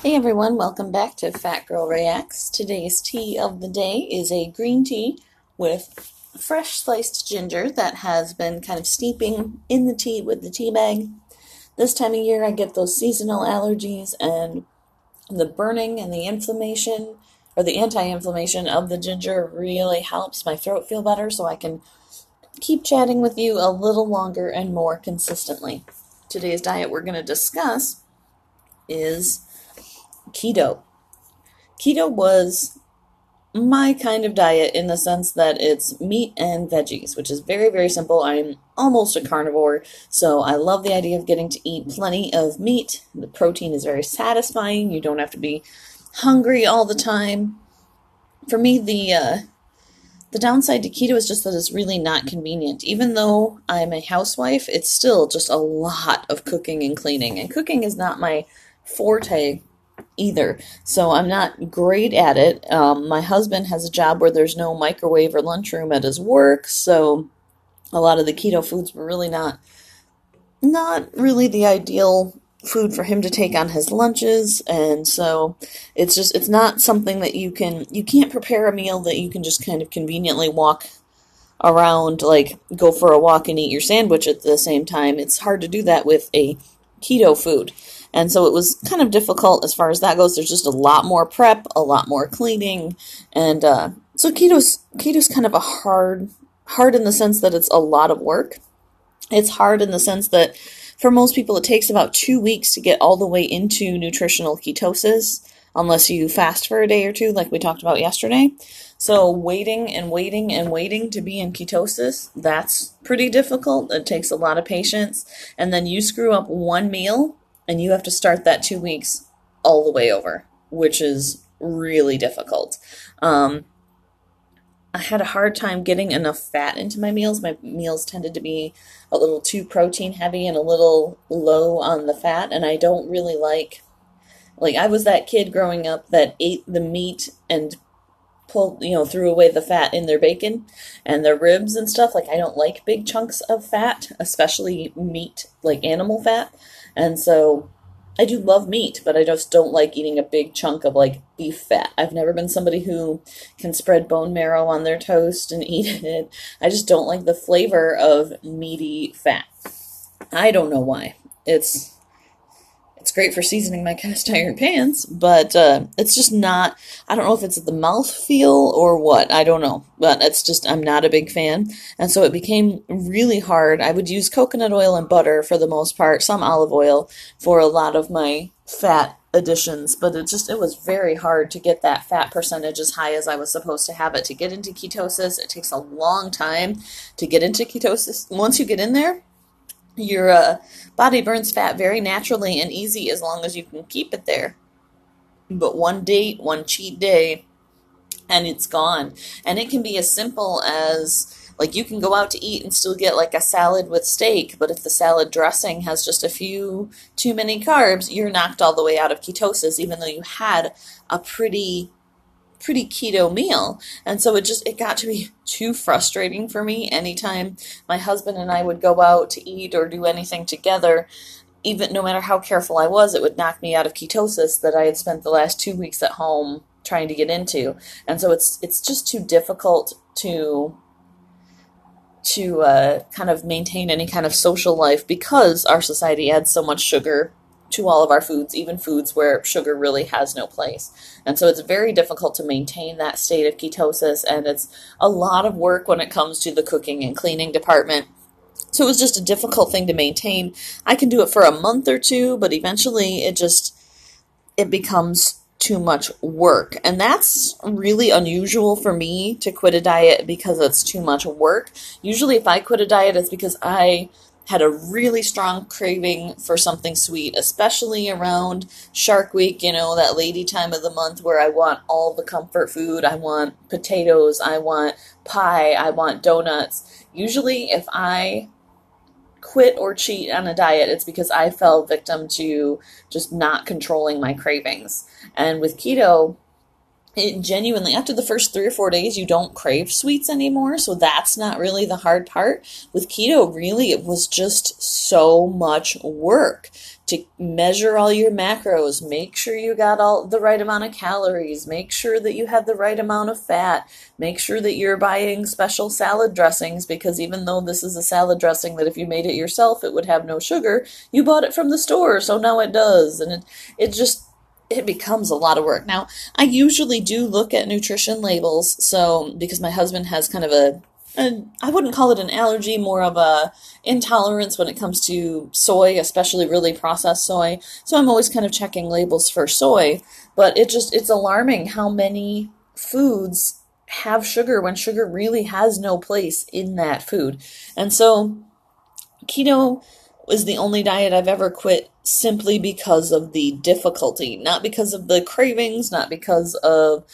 Hey everyone, welcome back to Fat Girl Reacts. Today's tea of the day is a green tea with fresh sliced ginger that has been kind of steeping in the tea with the tea bag. This time of year I get those seasonal allergies, and the burning and the inflammation or the anti-inflammation of the ginger really helps my throat feel better so I can keep chatting with you a little longer and more consistently. Today's diet we're going to discuss is keto. Keto was my kind of diet in the sense that it's meat and veggies, which is very, very simple. I'm almost a carnivore, so I love the idea of getting to eat plenty of meat. The protein is very satisfying. You don't have to be hungry all the time. For me, the downside to keto is just that it's really not convenient. Even though I'm a housewife, it's still just a lot of cooking and cleaning, and cooking is not my forte either, so I'm not great at it. My husband has a job where there's no microwave or lunchroom at his work, so a lot of the keto foods were really not really the ideal food for him to take on his lunches, and so it's not something that you can't prepare a meal that you can just kind of conveniently walk around, like go for a walk and eat your sandwich at the same time. It's hard to do that with a keto food. And so it was kind of difficult as far as that goes. There's just a lot more prep, a lot more cleaning, and so keto's kind of a hard in the sense that it's a lot of work. It's hard in the sense that for most people it takes about 2 weeks to get all the way into nutritional ketosis, unless you fast for a day or two, like we talked about yesterday. So waiting and waiting and waiting to be in ketosis, that's pretty difficult. It takes a lot of patience. And then you screw up one meal, and you have to start that 2 weeks all the way over, which is really difficult. I had a hard time getting enough fat into my meals. My meals tended to be a little too protein heavy and a little low on the fat, and I don't really like I was that kid growing up that ate the meat and threw away the fat in their bacon and their ribs and stuff. Like, I don't like big chunks of fat, especially meat, like animal fat. And so I do love meat, but I just don't like eating a big chunk of like beef fat. I've never been somebody who can spread bone marrow on their toast and eat it. I just don't like the flavor of meaty fat. I don't know why. It's great for seasoning my cast iron pans, but it's just not, I don't know if it's the mouth feel or what, I don't know, but it's just, I'm not a big fan, and so it became really hard. I would use coconut oil and butter for the most part, some olive oil for a lot of my fat additions, but it was very hard to get that fat percentage as high as I was supposed to have it to get into ketosis. It takes a long time to get into ketosis. Once you get in there, your body burns fat very naturally and easy as long as you can keep it there. But one date, one cheat day, and it's gone. And it can be as simple as, like, you can go out to eat and still get like a salad with steak, but if the salad dressing has just a few too many carbs, you're knocked all the way out of ketosis, even though you had a pretty keto meal. And so it got to be too frustrating for me anytime my husband and I would go out to eat or do anything together. Even no matter how careful I was, it would knock me out of ketosis that I had spent the last 2 weeks at home trying to get into. And so it's just too difficult to kind of maintain any kind of social life because our society adds so much sugar to all of our foods, even foods where sugar really has no place. And so it's very difficult to maintain that state of ketosis, and it's a lot of work when it comes to the cooking and cleaning department. So it was just a difficult thing to maintain. I can do it for a month or two, but eventually it becomes too much work. And that's really unusual for me to quit a diet because it's too much work. Usually if I quit a diet, it's because I had a really strong craving for something sweet, especially around Shark Week, that lady time of the month where I want all the comfort food. I want potatoes, I want pie, I want donuts. Usually if I quit or cheat on a diet, it's because I fell victim to just not controlling my cravings. And with keto, it genuinely, after the first 3 or 4 days, you don't crave sweets anymore, so that's not really the hard part. With keto, really, it was just so much work to measure all your macros, make sure you got all the right amount of calories, make sure that you have the right amount of fat, make sure that you're buying special salad dressings, because even though this is a salad dressing that if you made it yourself it would have no sugar, you bought it from the store, so now it does. And it becomes a lot of work. Now, I usually do look at nutrition labels, so because my husband has kind of I wouldn't call it an allergy, more of a intolerance when it comes to soy, especially really processed soy. So I'm always kind of checking labels for soy, but it's alarming how many foods have sugar when sugar really has no place in that food. And so keto is the only diet I've ever quit simply because of the difficulty, not because of the cravings, not because of,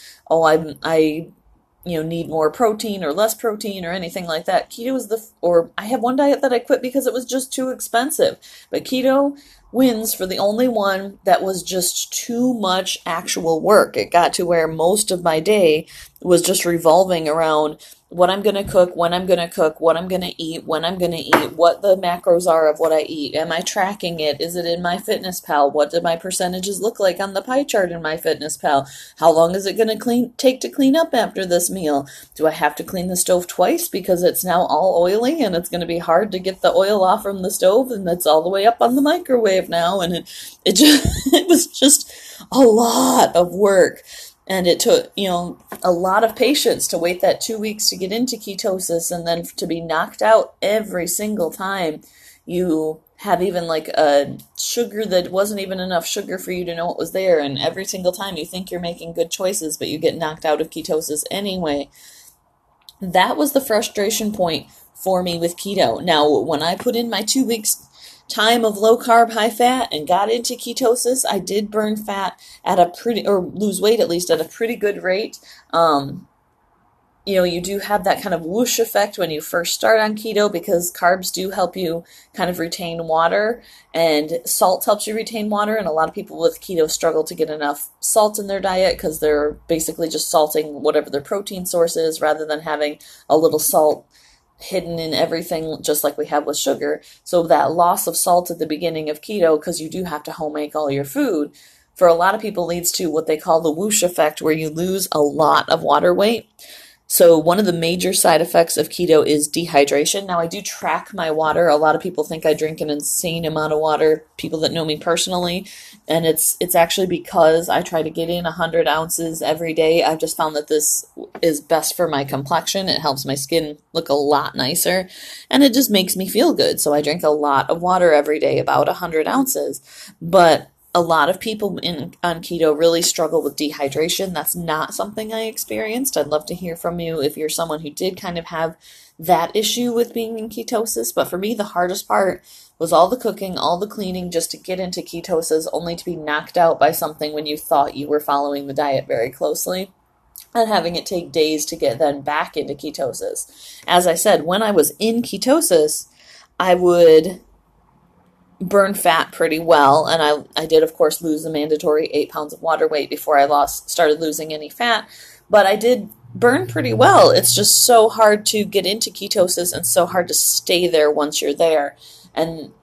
I need more protein or less protein or anything like that. Keto is or I have one diet that I quit because it was just too expensive. But keto wins for the only one that was just too much actual work. It got to where most of my day was just revolving around what I'm going to cook, when I'm going to cook, what I'm going to eat, when I'm going to eat, what the macros are of what I eat. Am I tracking it? Is it in MyFitnessPal? What do my percentages look like on the pie chart in MyFitnessPal? How long is it going to take to clean up after this meal? Do I have to clean the stove twice because it's now all oily and it's going to be hard to get the oil off from the stove and it's all the way up on the microwave now? And it just it was just a lot of work. And it took, a lot of patience to wait that 2 weeks to get into ketosis and then to be knocked out every single time you have even like a sugar that wasn't even enough sugar for you to know it was there. And every single time you think you're making good choices, but you get knocked out of ketosis anyway. That was the frustration point for me with keto. Now, when I put in my 2 weeks time of low carb, high fat and got into ketosis, I did burn fat at or lose weight at least at a pretty good rate. You do have that kind of whoosh effect when you first start on keto because carbs do help you kind of retain water and salt helps you retain water. And a lot of people with keto struggle to get enough salt in their diet because they're basically just salting whatever their protein source is rather than having a little salt hidden in everything, just like we have with sugar. So that loss of salt at the beginning of keto, because you do have to home make all your food, for a lot of people leads to what they call the whoosh effect, where you lose a lot of water weight. So one of the major side effects of keto is dehydration. Now, I do track my water. A lot of people think I drink an insane amount of water, people that know me personally, and it's actually because I try to get in 100 ounces every day. I've just found that this is best for my complexion. It helps my skin look a lot nicer, and it just makes me feel good. So I drink a lot of water every day, about 100 ounces. But a lot of people on keto really struggle with dehydration. That's not something I experienced. I'd love to hear from you if you're someone who did kind of have that issue with being in ketosis. But for me, the hardest part was all the cooking, all the cleaning just to get into ketosis, only to be knocked out by something when you thought you were following the diet very closely, and having it take days to get then back into ketosis. As I said, when I was in ketosis, I would burn fat pretty well, and I did, of course, lose the mandatory 8 pounds of water weight before I started losing any fat, but I did burn pretty well. It's just so hard to get into ketosis and so hard to stay there once you're there, and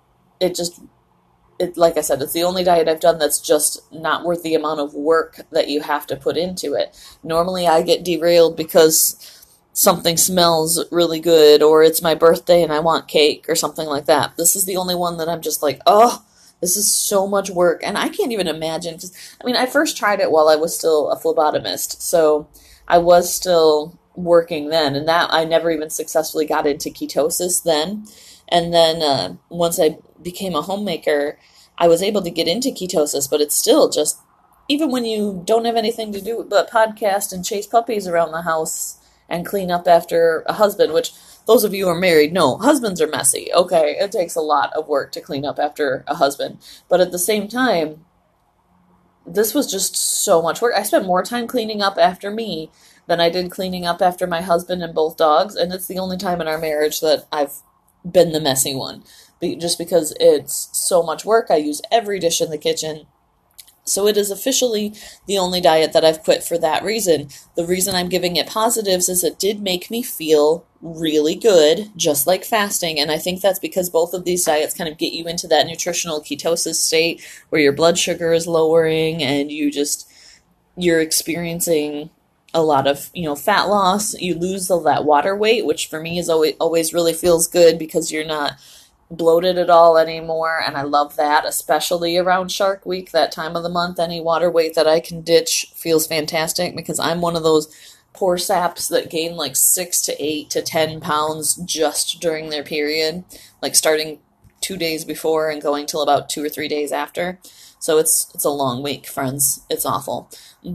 like I said, it's the only diet I've done that's just not worth the amount of work that you have to put into it. Normally I get derailed because something smells really good, or it's my birthday and I want cake or something like that. This is the only one that I'm just like, oh, this is so much work. And I can't even imagine, because I first tried it while I was still a phlebotomist, so I was still working then, and that I never even successfully got into ketosis then. And then once I became a homemaker, I was able to get into ketosis, but it's still just, even when you don't have anything to do but podcast and chase puppies around the house and clean up after a husband, which those of you who are married know, husbands are messy. Okay, it takes a lot of work to clean up after a husband. But at the same time, this was just so much work. I spent more time cleaning up after me than I did cleaning up after my husband and both dogs. And it's the only time in our marriage that I've been the messy one. Just because it's so much work. I use every dish in the kitchen. So it is officially the only diet that I've quit for that reason. The reason I'm giving it positives is it did make me feel really good, just like fasting. And I think that's because both of these diets kind of get you into that nutritional ketosis state where your blood sugar is lowering and you're experiencing a lot of, fat loss. You lose all that water weight, which for me is always really feels good because you're not bloated at all anymore, and I love that, especially around Shark Week, that time of the month. Any water weight that I can ditch feels fantastic because I'm one of those poor saps that gain like 6 to 8 to 10 pounds just during their period, like starting 2 days before and going till about 2 or 3 days after. So it's a long week, friends. It's awful.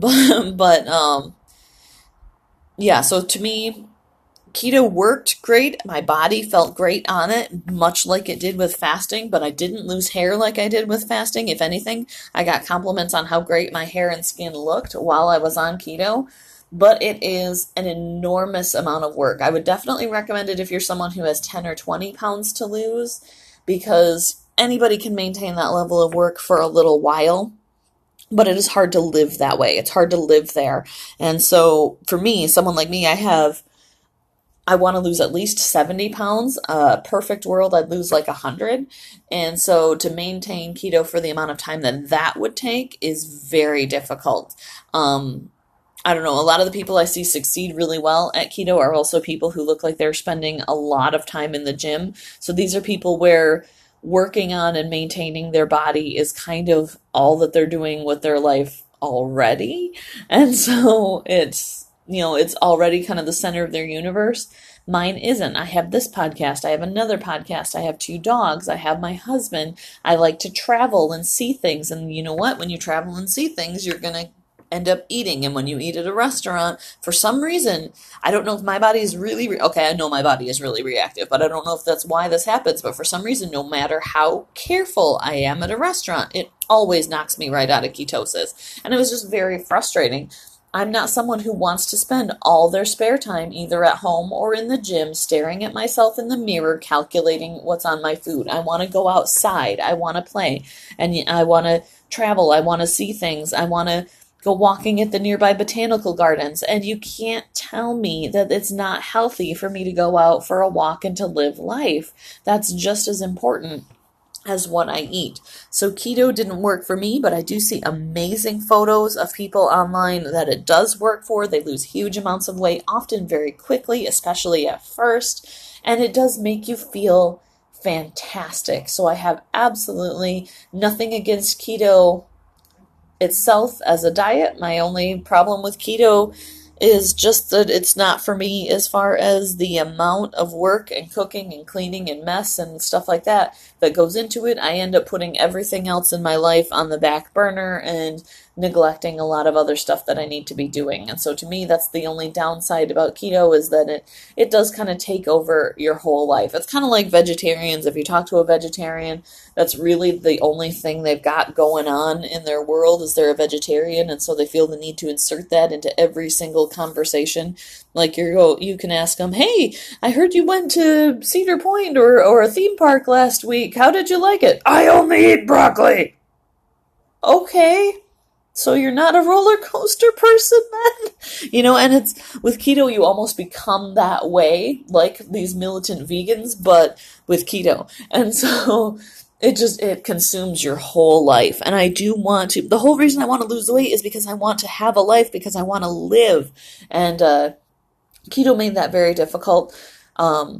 But yeah, so to me, keto worked great. My body felt great on it, much like it did with fasting, but I didn't lose hair like I did with fasting. If anything, I got compliments on how great my hair and skin looked while I was on keto. But it is an enormous amount of work. I would definitely recommend it if you're someone who has 10 or 20 pounds to lose, because anybody can maintain that level of work for a little while. But it is hard to live that way. It's hard to live there. And so for me, someone like me, I want to lose at least 70 pounds. Perfect world, I'd lose like 100. And so to maintain keto for the amount of time that would take is very difficult. I don't know, a lot of the people I see succeed really well at keto are also people who look like they're spending a lot of time in the gym. So these are people where working on and maintaining their body is kind of all that they're doing with their life already. And so it's already kind of the center of their universe. Mine isn't. I have this podcast. I have another podcast. I have 2 dogs. I have my husband. I like to travel and see things. And you know what? When you travel and see things, you're going to end up eating. And when you eat at a restaurant, for some reason, I don't know if my body is really, okay, I know my body is really reactive, but I don't know if that's why this happens. But for some reason, no matter how careful I am at a restaurant, it always knocks me right out of ketosis. And it was just very frustrating. I'm not someone who wants to spend all their spare time either at home or in the gym staring at myself in the mirror calculating what's on my food. I want to go outside. I want to play. And I want to travel. I want to see things. I want to go walking at the nearby botanical gardens. And you can't tell me that it's not healthy for me to go out for a walk and to live life. That's just as important as what I eat. So keto didn't work for me, but I do see amazing photos of people online that it does work for. They lose huge amounts of weight, often very quickly, especially at first, and it does make you feel fantastic. So I have absolutely nothing against keto itself as a diet. My only problem with keto is just that it's not for me as far as the amount of work and cooking and cleaning and mess and stuff like that goes into it. I end up putting everything else in my life on the back burner and neglecting a lot of other stuff that I need to be doing. And so to me, that's the only downside about keto, is that it does kind of take over your whole life. It's kind of like vegetarians. If you talk to a vegetarian, that's really the only thing they've got going on in their world, is they're a vegetarian, and so they feel the need to insert that into every single conversation. Like you can ask them, "Hey, I heard you went to Cedar Point or a theme park last week. How did you like it?" "I only eat broccoli." Okay. So you're not a roller coaster person then? And it's with keto, you almost become that way, like these militant vegans, but with keto. And so it consumes your whole life. And I do want to, the whole reason I want to lose the weight is because I want to have a life, because I want to live. And keto made that very difficult. I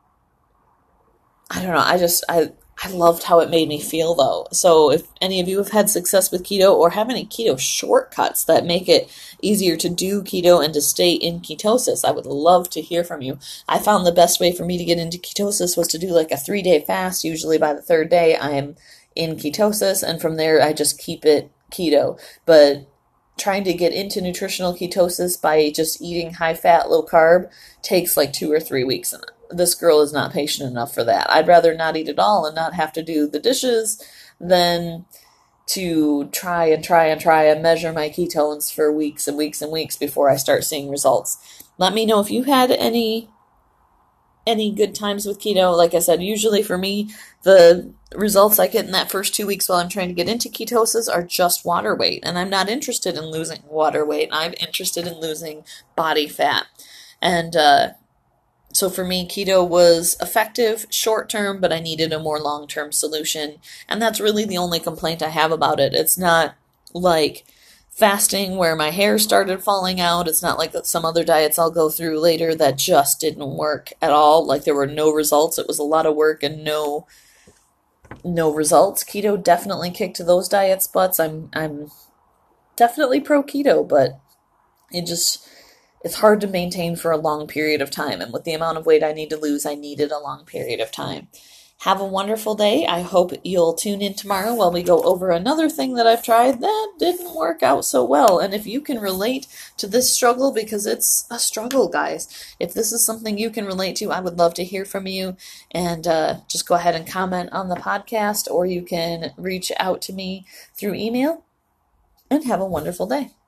don't know. I loved how it made me feel, though. So if any of you have had success with keto or have any keto shortcuts that make it easier to do keto and to stay in ketosis, I would love to hear from you. I found the best way for me to get into ketosis was to do like a 3-day fast. Usually by the 3rd day, I am in ketosis, and from there, I just keep it keto. But trying to get into nutritional ketosis by just eating high-fat, low-carb takes like 2 or 3 weeks. And this girl is not patient enough for that. I'd rather not eat at all and not have to do the dishes than to try and measure my ketones for weeks and weeks and weeks before I start seeing results. Let me know if you had any any good times with keto. Like I said, usually for me, the results I get in that first 2 weeks while I'm trying to get into ketosis are just water weight. And I'm not interested in losing water weight. I'm interested in losing body fat. And so for me, keto was effective short term, but I needed a more long term solution. And that's really the only complaint I have about it. It's not like fasting where my hair started falling out. It's not like some other diets I'll go through later that just didn't work at all. Like there were no results. It was a lot of work and no results. Keto definitely kicked those diets butts. I'm definitely pro keto, but it just it's hard to maintain for a long period of time. And with the amount of weight I need to lose, I needed a long period of time. Have a wonderful day. I hope you'll tune in tomorrow while we go over another thing that I've tried that didn't work out so well. And if you can relate to this struggle, because it's a struggle, guys, if this is something you can relate to, I would love to hear from you. And just go ahead and comment on the podcast, or you can reach out to me through email. And have a wonderful day.